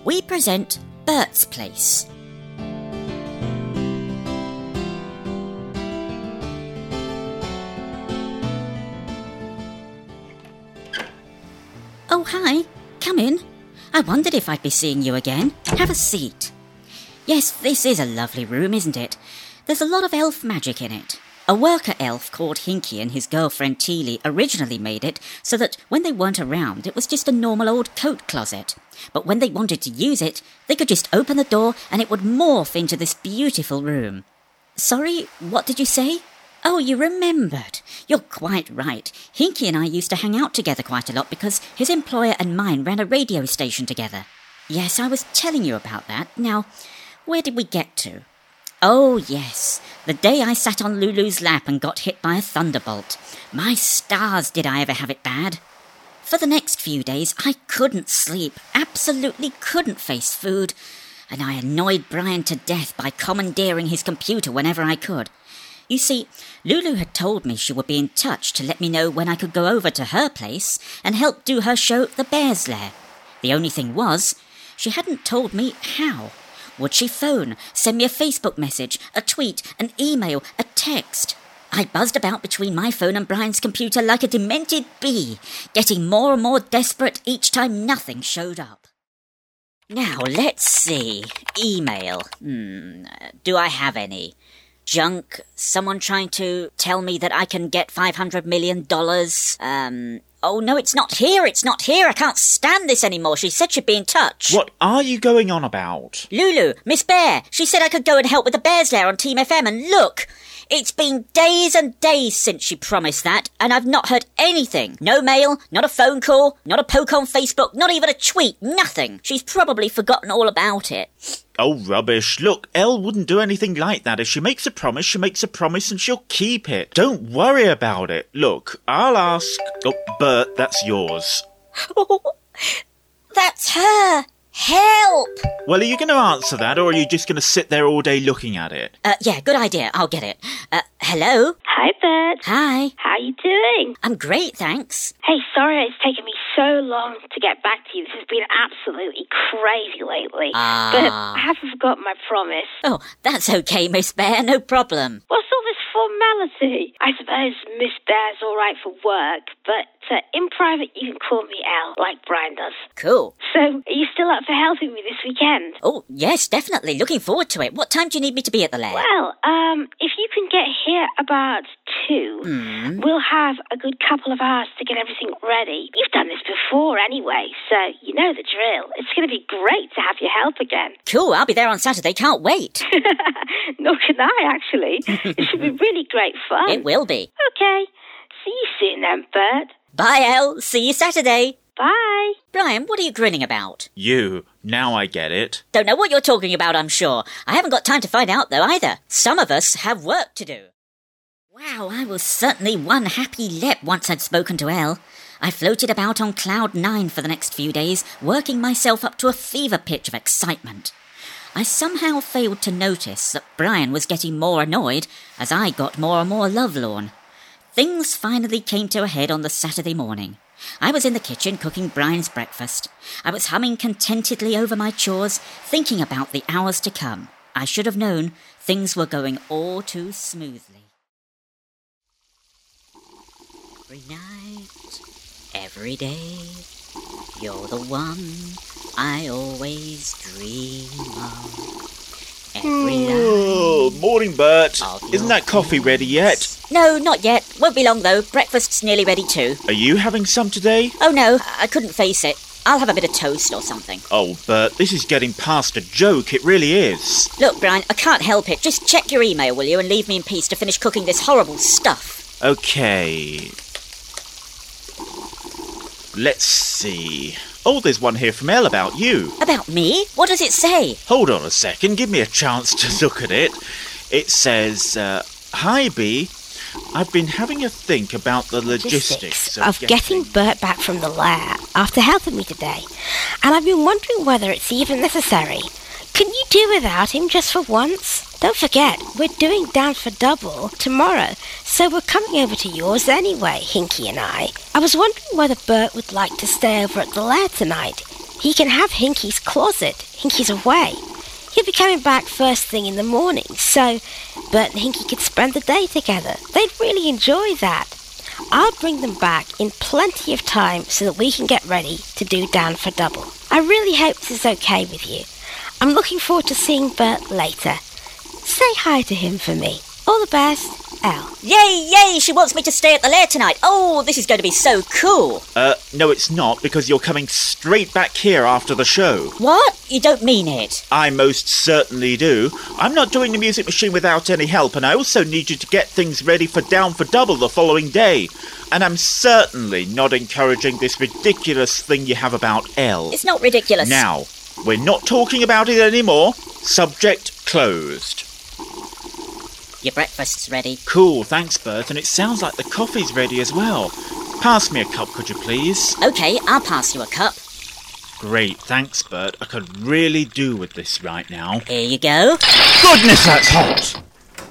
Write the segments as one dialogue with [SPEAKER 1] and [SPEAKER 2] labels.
[SPEAKER 1] we present Bert's Place. Oh, hi. Come in. I wondered if I'd be seeing you again. Have a seat. Yes, this is a lovely room, isn't it? There's a lot of elf magic in it. A worker elf called Hinky and his girlfriend Teely originally made it so that when they weren't around, it was just a normal old coat closet. But when they wanted to use it, they could just open the door and it would morph into this beautiful room. Sorry, what did you say? Oh, you remembered. You're quite right. Hinky and I used to hang out together quite a lot because his employer and mine ran a radio station together. Yes, I was telling you about that. Now, where did we get to? Oh, yes, the day I sat on Lulu's lap and got hit by a thunderbolt. My stars, did I ever have it bad. For the next few days, I couldn't sleep, absolutely couldn't face food, and I annoyed Brian to death by commandeering his computer whenever I could. You see, Lulu had told me she would be in touch to let me know when I could go over to her place and help do her show The Bear's Lair. The only thing was, she hadn't told me how. Would she phone, send me a Facebook message, a tweet, an email, a text? I buzzed about between my phone and Brian's computer like a demented bee, getting more and more desperate each time nothing showed up. Now, let's see. Email. Do I have any? Junk? Someone trying to tell me that I can get $500 million? Oh, no, it's not here, I can't stand this anymore. She said she'd be in touch.
[SPEAKER 2] What are you going on about?
[SPEAKER 1] Lulu, Miss Bear, she said I could go and help with the Bear's Lair on Team FM, and look, it's been days and days since she promised that, and I've not heard anything. No mail, not a phone call, not a poke on Facebook, not even a tweet, nothing. She's probably forgotten all about it.
[SPEAKER 2] Oh, rubbish. Look, Elle wouldn't do anything like that. If she makes a promise, she makes a promise and she'll keep it. Don't worry about it. Look, I'll ask... Oh, Bert, that's yours.
[SPEAKER 1] Oh, that's her. Help!
[SPEAKER 2] Well, are you going to answer that, or are you just going to sit there all day looking at it?
[SPEAKER 1] Yeah, good idea. I'll get it. Hello?
[SPEAKER 3] Hi, Bert.
[SPEAKER 1] Hi.
[SPEAKER 3] How are you doing?
[SPEAKER 1] I'm great, thanks.
[SPEAKER 3] Hey, sorry it's taken me so long to get back to you. This has been absolutely crazy lately. But I haven't forgotten my promise.
[SPEAKER 1] Oh, that's okay, Miss Bear, no problem.
[SPEAKER 3] What's all this formality? I suppose Miss Bear's all right for work, but in private you can call me Elle, like Brian does.
[SPEAKER 1] Cool.
[SPEAKER 3] So, are you still up for helping me this weekend?
[SPEAKER 1] Oh, yes, definitely. Looking forward to it. What time do you need me to be at the lair?
[SPEAKER 3] Well, if you can get here about 2, we'll have a good couple of hours to get everything ready. You've done this before anyway, so you know the drill. It's going to be great to have your help again.
[SPEAKER 1] Cool, I'll be there on Saturday. Can't wait.
[SPEAKER 3] Nor can I, actually. It should be really great fun.
[SPEAKER 1] It will be.
[SPEAKER 3] Okay. See you soon then, Bert.
[SPEAKER 1] Bye, Elle. See you Saturday.
[SPEAKER 3] Bye.
[SPEAKER 1] Brian, what are you grinning about?
[SPEAKER 2] You. Now I get it.
[SPEAKER 1] Don't know what you're talking about, I'm sure. I haven't got time to find out, though, either. Some of us have work to do. Wow, I was certainly one happy lep once I'd spoken to Elle. I floated about on cloud 9 for the next few days, working myself up to a fever pitch of excitement. I somehow failed to notice that Brian was getting more annoyed as I got more and more lovelorn. Things finally came to a head on the Saturday morning. I was in the kitchen cooking Brian's breakfast. I was humming contentedly over my chores, thinking about the hours to come. I should have known things were going all too smoothly. Every night, every day, you're the one I always dream of. Every night.
[SPEAKER 2] Morning, Bert.
[SPEAKER 1] Of
[SPEAKER 2] Isn't that coffee ready yet?
[SPEAKER 1] No, not yet. Won't be long, though. Breakfast's nearly ready, too.
[SPEAKER 2] Are you having some today?
[SPEAKER 1] Oh, no, I couldn't face it. I'll have a bit of toast or something.
[SPEAKER 2] Oh, Bert, this is getting past a joke. It really is.
[SPEAKER 1] Look, Brian, I can't help it. Just check your email, will you, and leave me in peace to finish cooking this horrible stuff.
[SPEAKER 2] Okay. Let's see. Oh, there's one here from Elle about you.
[SPEAKER 1] About me? What does it say?
[SPEAKER 2] Hold on a second. Give me a chance to look at it. It says, Hi, Bea. I've been having a think about the logistics
[SPEAKER 4] of getting Bert back from the lair after helping me today, and I've been wondering whether it's even necessary. Can you do without him just for once? Don't forget, we're doing Down for Double tomorrow, so we're coming over to yours anyway, Hinky and I. I was wondering whether Bert would like to stay over at the lair tonight. He can have Hinky's closet. Hinky's away. He'll be coming back first thing in the morning, so Bert and Hinky could spend the day together. They'd really enjoy that. I'll bring them back in plenty of time so that we can get ready to do Dan for Double. I really hope this is okay with you. I'm looking forward to seeing Bert later. Say hi to him for me. All the best, Elle.
[SPEAKER 1] Yay! She wants me to stay at the lair tonight. Oh, this is going to be so cool.
[SPEAKER 2] No, it's not, because you're coming straight back here after the show.
[SPEAKER 1] What? You don't mean it?
[SPEAKER 2] I most certainly do. I'm not doing the music machine without any help, and I also need you to get things ready for Down for Double the following day. And I'm certainly not encouraging this ridiculous thing you have about Elle.
[SPEAKER 1] It's not ridiculous.
[SPEAKER 2] Now, we're not talking about it anymore. Subject closed.
[SPEAKER 1] Your breakfast's ready.
[SPEAKER 2] Cool, thanks, Bert, and it sounds like the coffee's ready as well. Pass me a cup, could you please?
[SPEAKER 1] OK, I'll pass you a cup.
[SPEAKER 2] Great, thanks, Bert. I could really do with this right now.
[SPEAKER 1] Here you go.
[SPEAKER 2] Goodness, that's hot!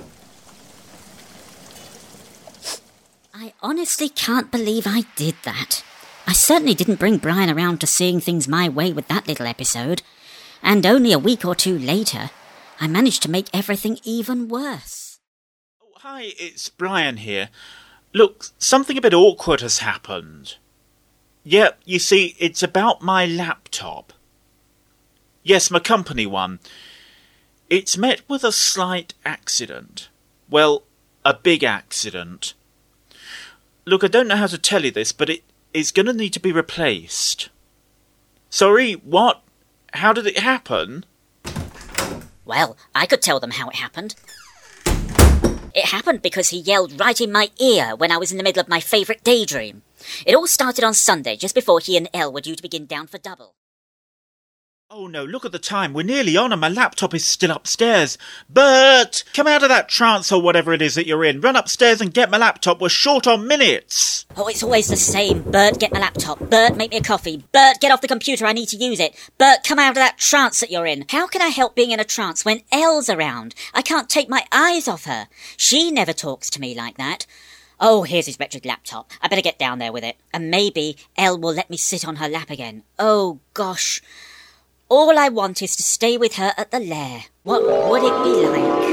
[SPEAKER 1] I honestly can't believe I did that. I certainly didn't bring Brian around to seeing things my way with that little episode. And only a week or two later, I managed to make everything even worse.
[SPEAKER 2] Hi, it's Brian here. Look, something a bit awkward has happened. Yeah, you see, it's about my laptop. Yes, my company one. It's met with a slight accident. Well, a big accident. Look, I don't know how to tell you this, but it is going to need to be replaced. Sorry, what? How did it happen?
[SPEAKER 1] Well, I could tell them how it happened. It happened because he yelled right in my ear when I was in the middle of my favourite daydream. It all started on Sunday, just before he and Elle were due to begin Down for Double.
[SPEAKER 2] Oh no, look at the time. We're nearly on and my laptop is still upstairs. Bert, come out of that trance or whatever it is that you're in. Run upstairs and get my laptop. We're short on minutes.
[SPEAKER 1] Oh, it's always the same. Bert, get my laptop. Bert, make me a coffee. Bert, get off the computer. I need to use it. Bert, come out of that trance that you're in. How can I help being in a trance when Elle's around? I can't take my eyes off her. She never talks to me like that. Oh, here's his wretched laptop. I better get down there with it. And maybe Elle will let me sit on her lap again. Oh, gosh. All I want is to stay with her at the lair. What would it be like?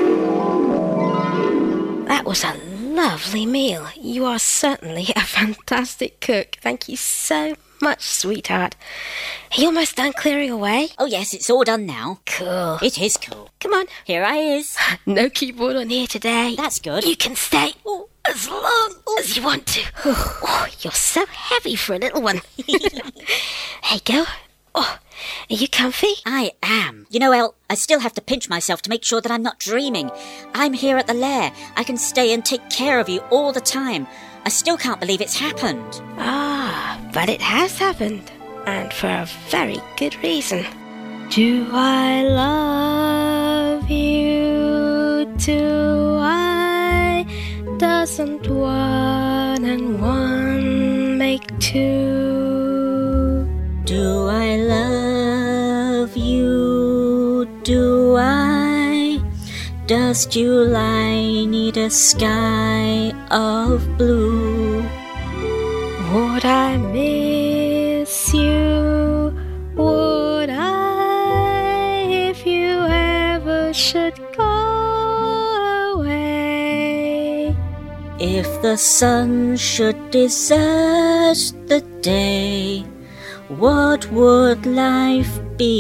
[SPEAKER 4] That was a lovely meal. You are certainly a fantastic cook. Thank you so much, sweetheart. Are you almost done clearing away?
[SPEAKER 1] Oh, yes, it's all done now.
[SPEAKER 4] Cool.
[SPEAKER 1] It is cool.
[SPEAKER 4] Come on.
[SPEAKER 1] Here I is.
[SPEAKER 4] No keyboard on here today.
[SPEAKER 1] That's good.
[SPEAKER 4] You can stay as long as you want to. Oh, you're so heavy for a little one. There you go. Oh, are you comfy?
[SPEAKER 1] I am. You know, Elle, I still have to pinch myself to make sure that I'm not dreaming. I'm here at the lair. I can stay and take care of you all the time. I still can't believe it's happened.
[SPEAKER 4] Ah, but it has happened. And for a very good reason. Do I love you? Do I? Doesn't one and one make two?
[SPEAKER 1] Do I love you? Do I? Does July need a sky of blue?
[SPEAKER 4] Would I miss you? Would I, if you ever should go away?
[SPEAKER 1] If the sun should desert the day, what would life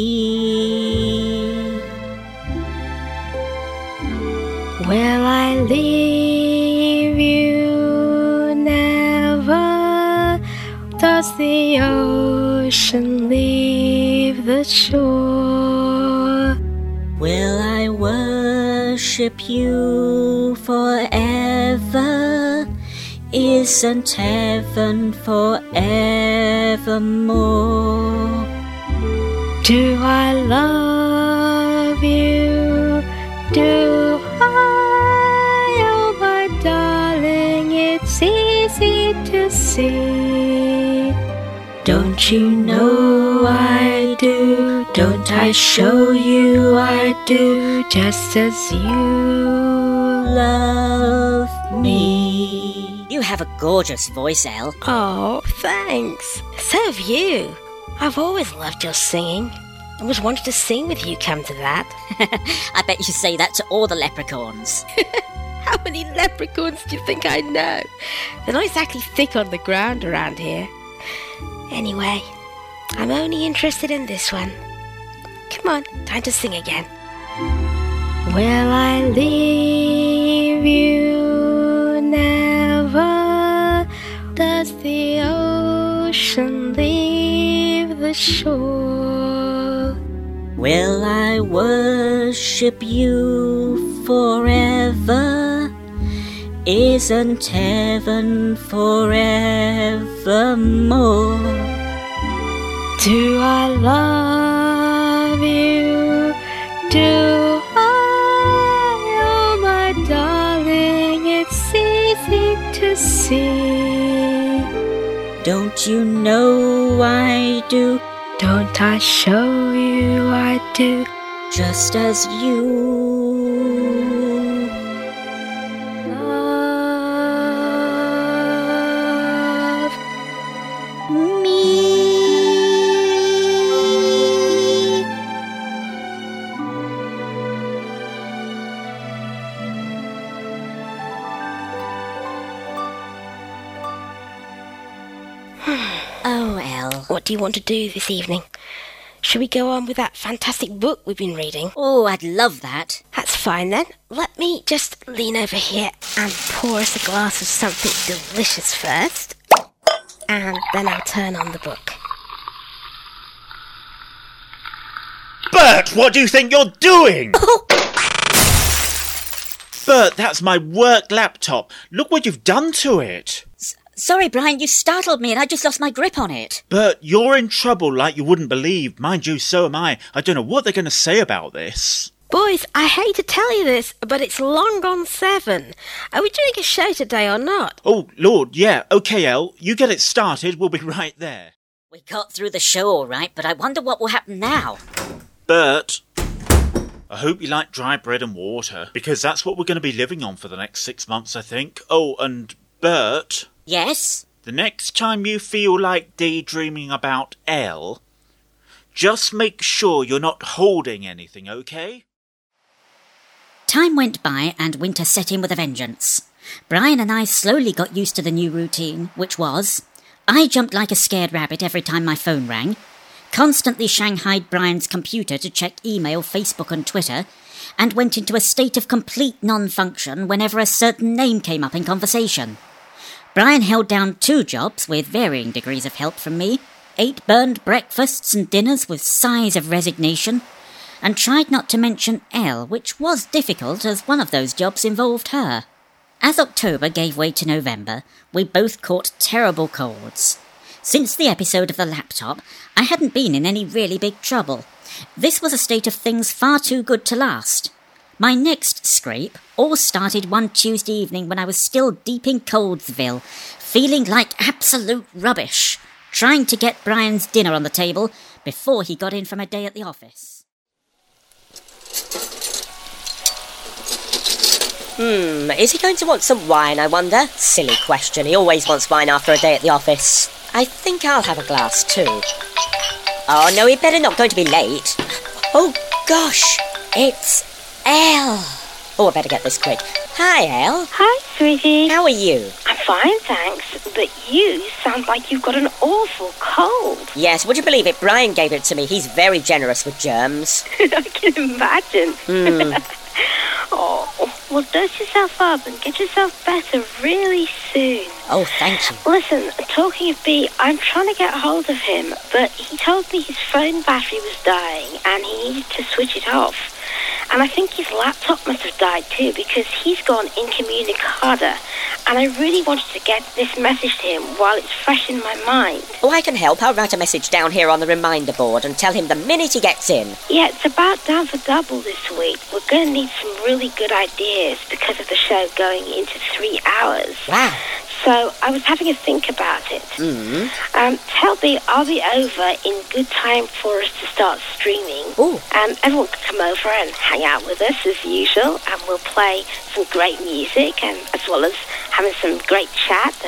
[SPEAKER 1] be?
[SPEAKER 4] Will I leave you? Never. Does the ocean leave the shore?
[SPEAKER 1] Will I worship you forever? Isn't heaven forevermore?
[SPEAKER 4] Do I love you? Do I? Oh, my darling, it's easy to see.
[SPEAKER 1] Don't you know I do? Don't I show you I do?
[SPEAKER 4] Just as you
[SPEAKER 1] Love me. You have a gorgeous voice, Elle.
[SPEAKER 4] Oh, thanks. So have you. I've always loved your singing. I was wanting to sing with you, come to that.
[SPEAKER 1] I bet you say that to all the leprechauns.
[SPEAKER 4] How many leprechauns do you think I know? They're not exactly thick on the ground around here. Anyway, I'm only interested in this one. Come on, time to sing again. Will I leave you never? Does the ocean leave the shore?
[SPEAKER 1] Will I worship you forever? Isn't heaven forevermore?
[SPEAKER 4] Do I love you? Do I? Oh, my darling, it's easy to see.
[SPEAKER 1] Don't you know I do?
[SPEAKER 4] Don't I show you I do?
[SPEAKER 1] Just as you
[SPEAKER 4] Love
[SPEAKER 1] me. Oh, Elle.
[SPEAKER 4] What do you want to do this evening? Should we go on with that fantastic book we've been reading?
[SPEAKER 1] Oh, I'd love that.
[SPEAKER 4] That's fine then. Let me just lean over here and pour us a glass of something delicious first. And then I'll turn on the book.
[SPEAKER 2] Bert, what do you think you're doing? Bert, that's my work laptop. Look what you've done to it.
[SPEAKER 1] Sorry, Brian, you startled me and I just lost my grip on it.
[SPEAKER 2] Bert, you're in trouble like you wouldn't believe. Mind you, so am I. I don't know what they're going to say about this.
[SPEAKER 4] Boys, I hate to tell you this, but it's long gone 7. Are we doing a show today or not?
[SPEAKER 2] Oh, Lord, yeah. OK, Elle, you get it started. We'll be right there.
[SPEAKER 1] We got through the show all right, but I wonder what will happen now.
[SPEAKER 2] Bert, I hope you like dry bread and water, because that's what we're going to be living on for the next 6 months, I think. Oh, and Bert...
[SPEAKER 1] Yes?
[SPEAKER 2] The next time you feel like daydreaming about Elle, just make sure you're not holding anything, OK?
[SPEAKER 1] Time went by and winter set in with a vengeance. Brian and I slowly got used to the new routine, which was... I jumped like a scared rabbit every time my phone rang, constantly shanghaied Brian's computer to check email, Facebook and Twitter, and went into a state of complete non-function whenever a certain name came up in conversation. Brian held down 2 jobs with varying degrees of help from me, ate burned breakfasts and dinners with sighs of resignation, and tried not to mention Elle, which was difficult as one of those jobs involved her. As October gave way to November, we both caught terrible colds. Since the episode of the laptop, I hadn't been in any really big trouble. This was a state of things far too good to last. My next scrape all started one Tuesday evening when I was still deep in Coldsville, feeling like absolute rubbish, trying to get Brian's dinner on the table before he got in from a day at the office.
[SPEAKER 5] Is he going to want some wine, I wonder? Silly question, he always wants wine after a day at the office. I think I'll have a glass too. Oh no, he'd better not going to be late. Oh gosh, it's Elle. Oh, I better get this quick. Hi, Elle.
[SPEAKER 3] Hi, sweetie.
[SPEAKER 5] How are you?
[SPEAKER 3] I'm fine, thanks. But you sound like you've got an awful cold.
[SPEAKER 5] Yes, would you believe it? Brian gave it to me. He's very generous with germs.
[SPEAKER 3] I can imagine. Oh, well, dose yourself up and get yourself better really soon.
[SPEAKER 5] Oh, thank you.
[SPEAKER 3] Listen, talking of B, I'm trying to get hold of him, but he told me his phone battery was dying and he needed to switch it off. And I think his laptop must have died too, because he's gone incommunicado. And I really wanted to get this message to him while it's fresh in my mind.
[SPEAKER 5] Oh, I can help. I'll write a message down here on the reminder board and tell him the minute he gets in.
[SPEAKER 3] Yeah, it's about Down for Double this week. We're going to need some really good ideas because of the show going into 3 hours.
[SPEAKER 5] Wow.
[SPEAKER 3] So I was having a think about it. Tell me, I'll be over in good time for us to start streaming.
[SPEAKER 5] Ooh.
[SPEAKER 3] Everyone can come over and hang out with us as usual, and we'll play some great music, and as well as having some great chat and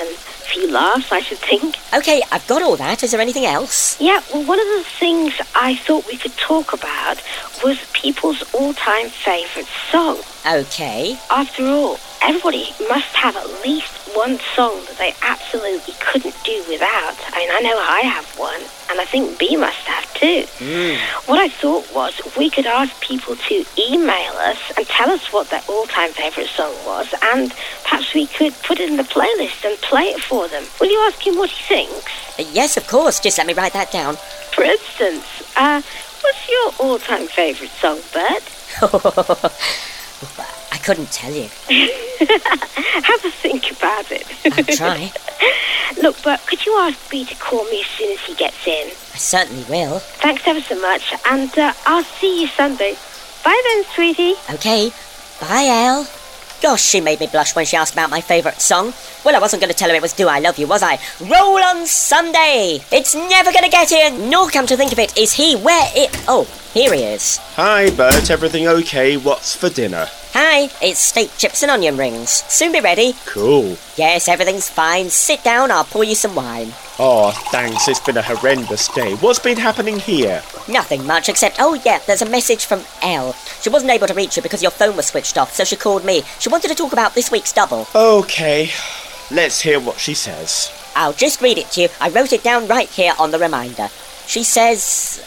[SPEAKER 3] few laughs, I should think.
[SPEAKER 5] OK, I've got all that. Is there anything else?
[SPEAKER 3] Yeah, well, one of the things I thought we could talk about was people's all-time favourite song.
[SPEAKER 5] OK.
[SPEAKER 3] After all, everybody must have at least one song that they absolutely couldn't do without. I mean, I know I have one, and I think B must have too. What I thought was we could ask people to email us and tell us what their all-time favourite song was, and perhaps we could put it in the playlist and play it for them. Will you ask him what he thinks?
[SPEAKER 5] Yes, of course. Just let me write that down.
[SPEAKER 3] For instance, what's your all-time favourite song, Bert?
[SPEAKER 5] I couldn't tell you.
[SPEAKER 3] Have a think about it.
[SPEAKER 5] I'll try.
[SPEAKER 3] Look, Bert, could you ask B to call me as soon as he gets in?
[SPEAKER 5] I certainly will.
[SPEAKER 3] Thanks ever so much, and I'll see you Sunday. Bye then, sweetie.
[SPEAKER 5] OK. Bye, Elle. Gosh, she made me blush when she asked about my favourite song. Well, I wasn't going to tell her it was Do I Love You, was I? Roll on Sunday! It's never going to get in! Nor, come to think of it, is he where it... Oh, here he is.
[SPEAKER 6] Hi, Bert. Everything okay? What's for dinner?
[SPEAKER 5] Hi, it's steak, chips and onion rings. Soon be ready.
[SPEAKER 6] Cool.
[SPEAKER 5] Yes, everything's fine. Sit down, I'll pour you some wine.
[SPEAKER 6] Oh, thanks. It's been a horrendous day. What's been happening here?
[SPEAKER 5] Nothing much, except, oh yeah, there's a message from Elle. She wasn't able to reach you because your phone was switched off, so she called me. She wanted to talk about this week's double.
[SPEAKER 6] Okay. Let's hear what she says.
[SPEAKER 5] I'll just read it to you. I wrote it down right here on the reminder. She says...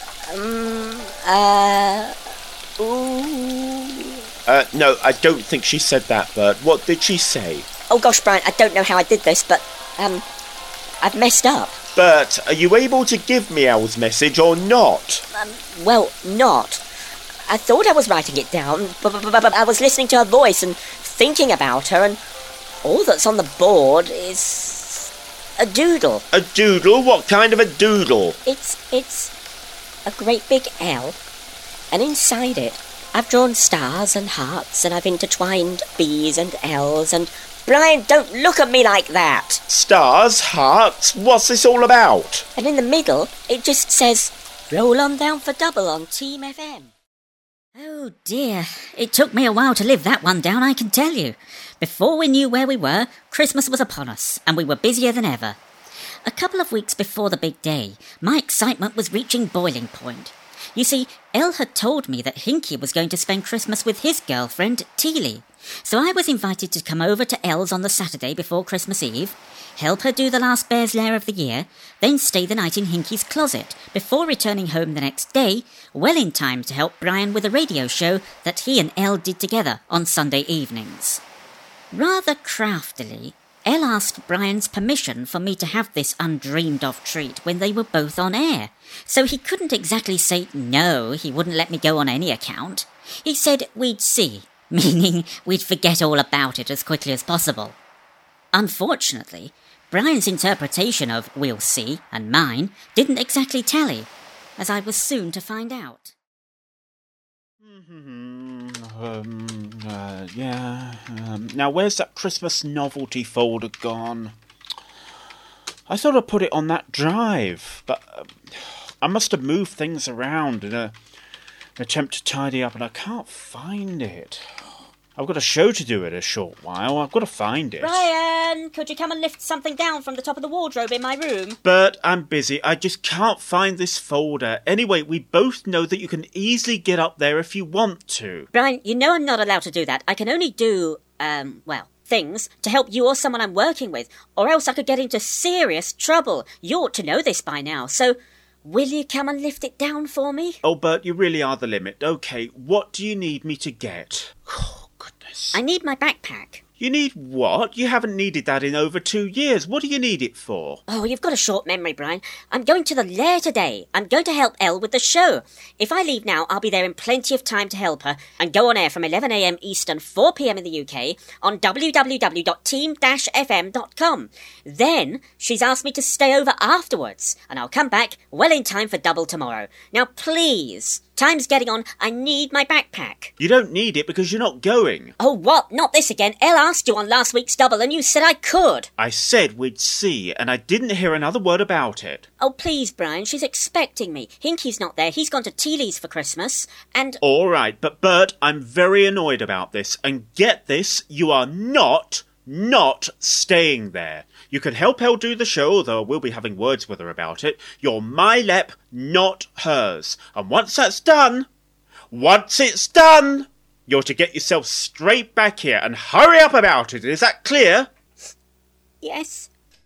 [SPEAKER 6] No, I don't think she said that, Bert. What did she say?
[SPEAKER 5] Oh gosh, Brian, I don't know how I did this, but, I've messed up.
[SPEAKER 6] Bert, are you able to give me Elle's message or not?
[SPEAKER 5] Well, not. I thought I was writing it down, but I was listening to her voice and thinking about her, and all that's on the board is a doodle.
[SPEAKER 6] A doodle? What kind of a doodle?
[SPEAKER 5] It's a great big L, and inside it I've drawn stars and hearts, and I've intertwined B's and L's, and... Brian, don't look at me like that!
[SPEAKER 6] Stars? Hearts? What's this all about?
[SPEAKER 5] And in the middle, it just says, Roll on down for double on Team FM.
[SPEAKER 1] Oh dear, it took me a while to live that one down, I can tell you. Before we knew where we were, Christmas was upon us, and we were busier than ever. A couple of weeks before the big day, my excitement was reaching boiling point. You see, Elle had told me that Hinky was going to spend Christmas with his girlfriend, Teely. So I was invited to come over to Elle's on the Saturday before Christmas Eve, help her do the last Bear's Lair of the year, then stay the night in Hinky's closet, before returning home the next day, well in time to help Brian with a radio show that he and Elle did together on Sunday evenings. Rather craftily, Elle asked Brian's permission for me to have this undreamed-of treat when they were both on air, so he couldn't exactly say no, he wouldn't let me go on any account. He said we'd see, meaning we'd forget all about it as quickly as possible. Unfortunately, Brian's interpretation of we'll see and mine didn't exactly tally, as I was soon to find out.
[SPEAKER 2] Now where's that Christmas novelty folder gone? I thought I put it on that drive, but I must have moved things around in an attempt to tidy up, and I can't find it. I've got a show to do in a short while. I've got to find it.
[SPEAKER 5] Brian, could you come and lift something down from the top of the wardrobe in my room?
[SPEAKER 2] Bert, I'm busy. I just can't find this folder. Anyway, we both know that you can easily get up there if you want to.
[SPEAKER 5] Brian, you know I'm not allowed to do that. I can only do, things to help you or someone I'm working with, or else I could get into serious trouble. You ought to know this by now, so... Will you come and lift it down for me?
[SPEAKER 2] Oh, Bert, you really are the limit. OK, what do you need me to get? Oh, goodness.
[SPEAKER 5] I need my backpack.
[SPEAKER 2] You need what? You haven't needed that in over 2 years. What do you need it for?
[SPEAKER 5] Oh, you've got a short memory, Brian. I'm going to the lair today. I'm going to help Elle with the show. If I leave now, I'll be there in plenty of time to help her and go on air from 11 a.m. Eastern, 4 p.m. in the UK on www.team-fm.com. Then she's asked me to stay over afterwards, and I'll come back well in time for double tomorrow. Now, please... Time's getting on. I need my backpack.
[SPEAKER 2] You don't need it because you're not going.
[SPEAKER 5] Oh, what? Not this again. Elle asked you on last week's double and you said I could.
[SPEAKER 2] I said we'd see, and I didn't hear another word about it.
[SPEAKER 5] Oh, please, Brian. She's expecting me. Hinky's not there. He's gone to Teely's for Christmas, and...
[SPEAKER 2] All right, but Bert, I'm very annoyed about this. And get this, you are not not staying there. You can help Elle do the show, although we'll be having words with her about it. You're my Lep, not hers. And once it's done, you're to get yourself straight back here and hurry up about it. Is that clear?
[SPEAKER 1] Yes.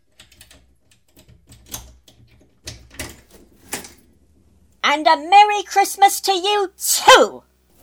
[SPEAKER 5] And a Merry Christmas to you too!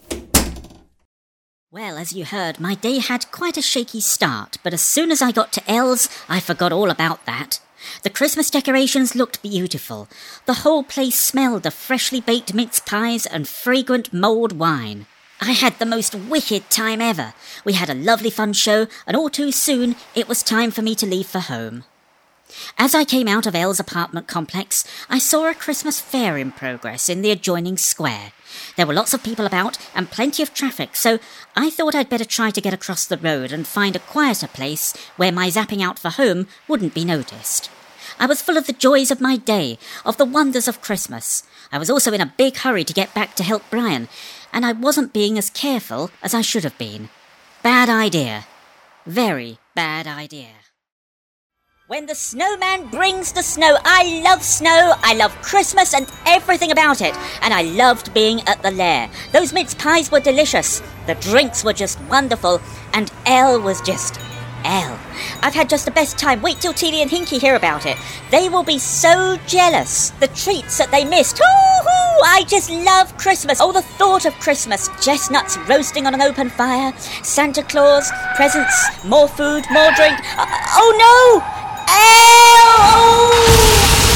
[SPEAKER 1] Well, as you heard, my day had quite a shaky start, but as soon as I got to Elle's, I forgot all about that. The Christmas decorations looked beautiful. The whole place smelled of freshly baked mince pies and fragrant mulled wine. I had the most wicked time ever. We had a lovely fun show, and all too soon it was time for me to leave for home. As I came out of Elle's apartment complex, I saw a Christmas fair in progress in the adjoining square. There were lots of people about and plenty of traffic, so I thought I'd better try to get across the road and find a quieter place where my zapping out for home wouldn't be noticed. I was full of the joys of my day, of the wonders of Christmas. I was also in a big hurry to get back to help Brian, and I wasn't being as careful as I should have been. Bad idea. Very bad idea.
[SPEAKER 5] When the snowman brings the snow, I love Christmas and everything about it, and I loved being at the lair. Those mince pies were delicious, the drinks were just wonderful, and Elle was just Elle. I've had just the best time. Wait till Teely and Hinky hear about it. They will be so jealous. The treats that they missed. Hoo-hoo! I just love Christmas. Oh, the thought of Christmas. Chestnuts roasting on an open fire. Santa Claus, presents, more food, more drink. Oh no! Elle!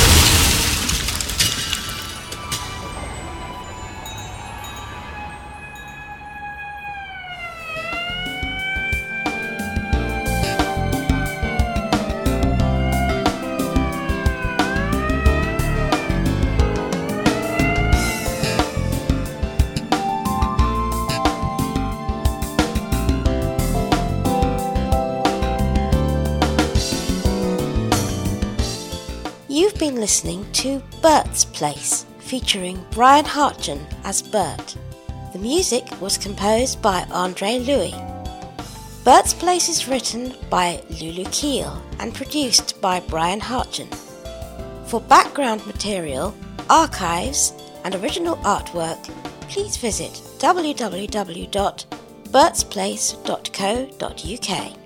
[SPEAKER 4] You've been listening to Bert's Place, featuring Brian Hartgen as Bert. The music was composed by Andre Louis. Bert's Place is written by Lulu Keel and produced by Brian Hartgen. For background material, archives, and original artwork, please visit www.bertsplace.co.uk.